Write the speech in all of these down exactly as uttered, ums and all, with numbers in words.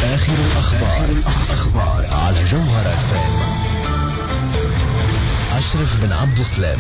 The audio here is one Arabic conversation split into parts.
آخر الأخبار أخبار على جوهر اف ام. أشرف بن عبد السلام.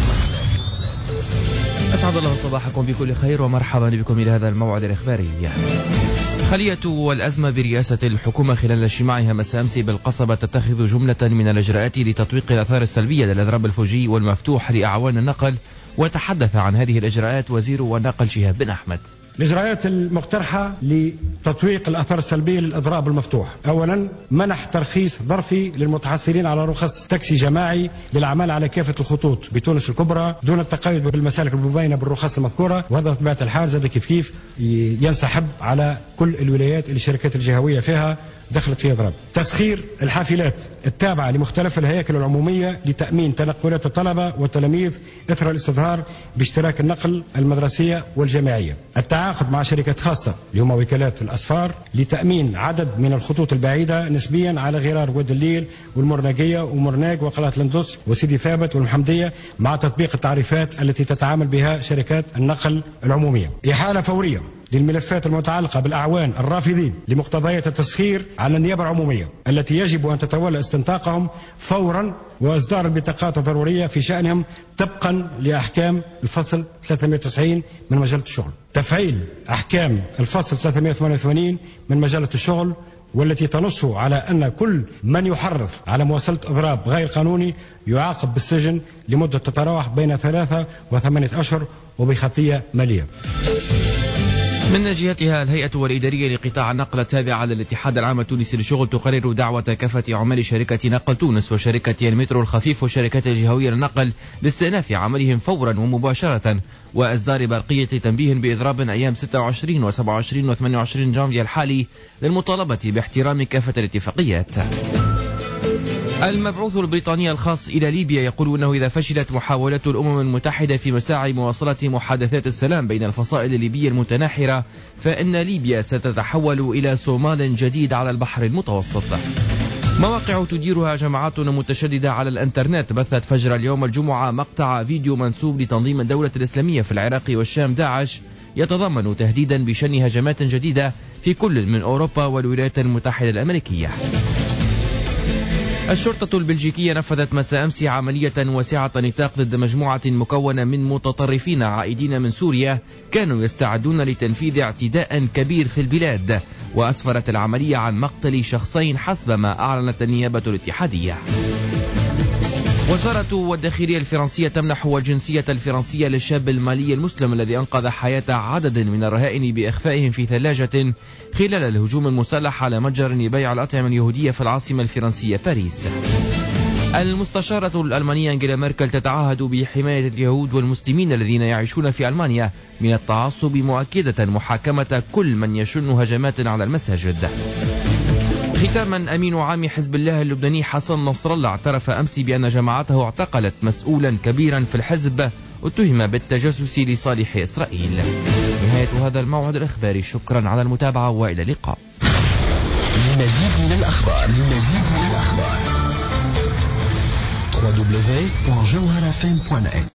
أسعد الله صباحكم بكل خير ومرحبا بكم إلى هذا الموعد الإخباري. خلية والأزمة برئاسة الحكومة خلال اجتماعها مساء أمس بالقصبة تتخذ جملة من الإجراءات لتطويق الآثار السلبية للإضراب الفوجي والمفتوح لأعوان النقل. وتحدث عن هذه الإجراءات وزير النقل شهاب بن أحمد. الإجراءات المقترحة لتطويق الآثار السلبية للإضراب المفتوح: أولا، منح ترخيص ظرفي للمتحصلين على رخص تاكسي جماعي للعمل على كافة الخطوط بتونس الكبرى دون التقيد بالمسالك المبينة بالرخص المذكورة، وهذا بطبيعة الحال زاد كيف كيف ينسحب على كل الولايات اللي الشركات الجهوية فيها دخلت في إضراب. تسخير الحافلات التابعة لمختلف الهياكل العمومية لتأمين تنقلات الطلبة والتلاميذ إثر الاستظهار باشتراك النقل المدرسية والجامعية. التعاقد مع شركات خاصة اللي هم وكالات الأسفار لتأمين عدد من الخطوط البعيدة نسبيا على غرار واد الليل والمرناقية ومرناق وقلعة الندس وسيدي ثابت والمحمدية، مع تطبيق التعريفات التي تتعامل بها شركات النقل العمومية. إحالة فورية للملفات المتعلقة بالأعوان الرافضين لمقتضيات التسخير على النيابة العمومية التي يجب أن تتولى استنطاقهم فورا وإصدار البطاقات الضرورية في شأنهم طبقا لأحكام الفصل ثلاثمائة وتسعين من مجلة الشغل. تفعيل أحكام الفصل ثلاثمائة وثمانية وثمانين من مجلة الشغل والتي تنص على أن كل من يحرض على مواصلة إضراب غير قانوني يعاقب بالسجن لمدة تتراوح بين ثلاثة وثمانية أشهر وبخطية مالية. من جهتها الهيئة والإدارية لقطاع النقل التابعة للاتحاد العام التونسي للشغل تقرر دعوة كافة عمال شركة نقل تونس وشركة المترو الخفيف والشركات الجهوية للنقل لاستئناف عملهم فورا ومباشرة وإصدار برقية تنبيه بإضراب أيام ستة وعشرين وسبعة وعشرين وثمانية وعشرين جانفي الحالي للمطالبة باحترام كافة الاتفاقيات. المبعوث البريطاني الخاص إلى ليبيا يقول أنه إذا فشلت محاولات الأمم المتحدة في مساعي مواصلة محادثات السلام بين الفصائل الليبية المتناحرة فإن ليبيا ستتحول إلى صومال جديد على البحر المتوسط. مواقع تديرها جماعات متشددة على الانترنت بثت فجر اليوم الجمعة مقطع فيديو منسوب لتنظيم الدولة الإسلامية في العراق والشام داعش يتضمن تهديدا بشن هجمات جديدة في كل من أوروبا والولايات المتحدة الأمريكية. الشرطة البلجيكية نفذت مساء أمس عملية واسعة نطاق ضد مجموعة مكونة من متطرفين عائدين من سوريا كانوا يستعدون لتنفيذ اعتداء كبير في البلاد، وأسفرت العملية عن مقتل شخصين حسب ما أعلنت النيابة الاتحادية. وزارة الداخلية الفرنسية تمنح الجنسية الفرنسية للشاب المالي المسلم الذي أنقذ حياة عدد من الرهائن بإخفائهم في ثلاجة خلال الهجوم المسلح على متجر لبيع الأطعمة اليهودية في العاصمة الفرنسية باريس. المستشارة الألمانية أنجيلا ميركل تتعهد بحماية اليهود والمسلمين الذين يعيشون في ألمانيا من التعصب، مؤكدة محاكمة كل من يشن هجمات على المساجد. ختاما، أمين عام حزب الله اللبناني حسن نصر الله اعترف أمس بأن جماعته اعتقلت مسؤولا كبيرا في الحزب اتهم بالتجسس لصالح إسرائيل. نهاية هذا الموعد الإخباري، شكرا على المتابعة وإلى اللقاء. لمزيد من الأخبار لمزيد من الأخبار دبليو دبليو دبليو دوت جوهر اف ام دوت نت